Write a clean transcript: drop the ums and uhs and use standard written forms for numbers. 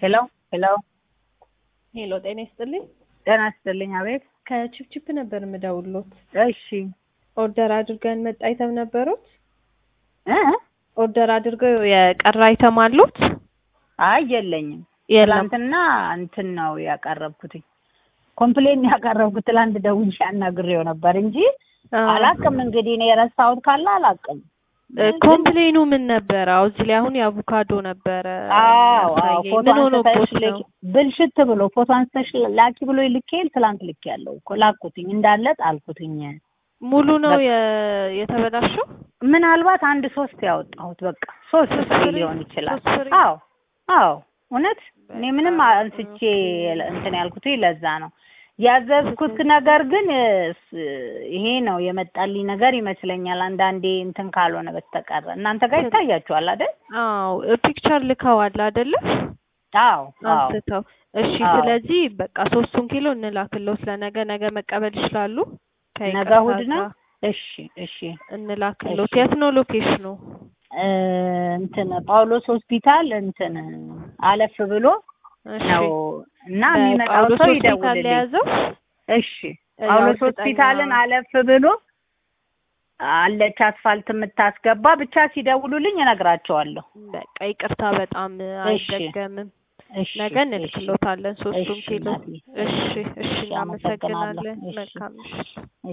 ሄሎ ሄሎ ሄሎ ጤና ይስጥልኝ። ጤና ይስጥልኝ። አቤት። ከቺፕቺፕ ነበር የምደውልዎት። እሺ። ኦርደር አድርገን መጣ አይተም ነበሩት? እ ኦርደር አድርገው የቀረ አይተም አሉት? አይ የለኝም። የለም። ትላንትና እንትን ነው ያቀረብኩት። ኮምፕሌን ያቀረብኩት ትላንት ደውዬ አናግሬው ነበር እንጂ አላቅም። እንግዲህ እኔ የረሳሁት ካለ አላቅም። ኮምፕሌኑ ምን ነበር? አው እዚህ ላይ አሁን የአቮካዶ ነበር። አዎ ፎቶ ምን ሆኖ አንስተሽ ብልሽት ብሎ ፎቶ አንስተሽ ላኪ ብሎ ይልከል። ትላንት ልክ ያለው እኮ ላኩትኝ እንዳለ ጣልኩትኝ። ሙሉ ነው የተበላሸው? ምናልባት አንድ 3 ያወጣሁት በቃ 3 ፍሬ ሊሆን ይችላል። አዎ እውነት እኔ ምንም አንስቼ እንትን ያልኩት ለዛ ነው ያዘዝኩት። ነገር ግን ይሄ ነው የመጣልኝ ነገር ይመስለኛል። አንዳንዴ እንትን ካልሆነ በስተቀር እናንተ ጋር ይታያችኋል አይደል? አዎ ፒክቸር ልከዋል አይደል? አዎ አንስተው። እሺ ስለዚህ በቃ 3 ኪሎ እንላክልዎት ለነገ። ነገ መቀበል ይችላሉ? ነገ እሑድ ነው። እሺ እንላክልዎት። የት ነው ሎኬሽኑ? እንትን ጳውሎስ ሆስፒታል እንትን አለፍ ብሎ ነው እና የሚመጣው ሰው ይደውልልኝ። እሺ ጳውሎስ ሆስፒታልን አለፍ ብሎ አለች አስፋልት የምታስገባ ብቻ ሲደውሉልኝ እነግራቸዋለሁ። በቃ ይቅርታ በጣም አይደገምም። ነገ እንልክልዎታለን 3 ኪሎ። እሺ እናመሰግናለን። መልካም